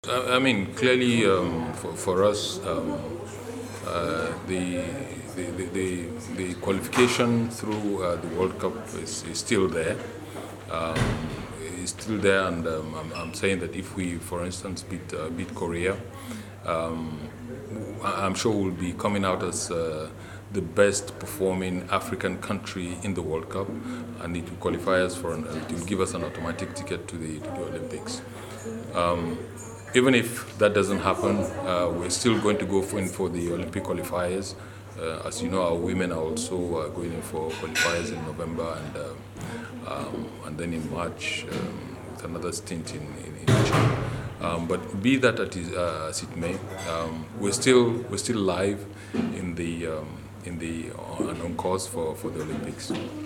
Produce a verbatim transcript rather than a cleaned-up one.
I mean, clearly, um, for, for us, um, uh, the, the, the, the, the qualification through uh, the World Cup is, is still there. Um, is still there, and um, I'm, I'm saying that if we, for instance, beat, uh, beat Korea, um, I'm sure we'll be coming out as uh, the best performing African country in the World Cup, and it will qualify us for, an, it will give us an automatic ticket to the, to the Olympics. Um, Even if that doesn't happen, uh, we're still going to go for, in for the Olympic qualifiers. Uh, as you know, our women are also uh, going in for qualifiers in November and uh, um, and then in March um, with another stint in, in, in June. Um, but be that uh, as it may, um, we're still we're still live in the um, in the uh, on course for, for the Olympics.